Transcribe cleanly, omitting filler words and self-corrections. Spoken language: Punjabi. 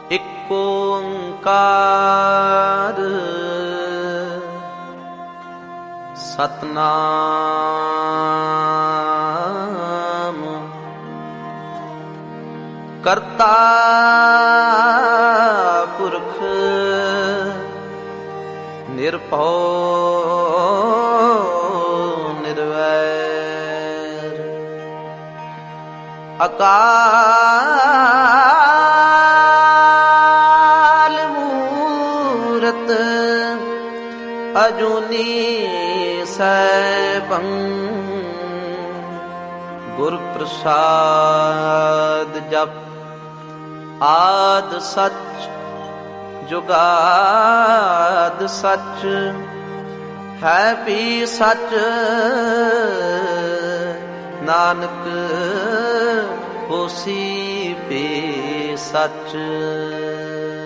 ਇਕ ਓੰਕਾਰ ਸਤਿਨਾਮ ਕਰਤਾ ਪੁਰਖ ਨਿਰਭਉ ਨਿਰਵੈਰ ਅਕਾਲ ਮੂਰਤ ਅਜੂਨੀ ਸੈਭੰ ਗੁਰ ਪ੍ਰਸਾਦ ਜਪ ਆਦ ਸਚ ਜੁਗਾਦ ਸਚ ਹੈ ਵੀ ਸਚ ਨਾਨਕ ਹੋਸੀ ਪੀ ਸਚ।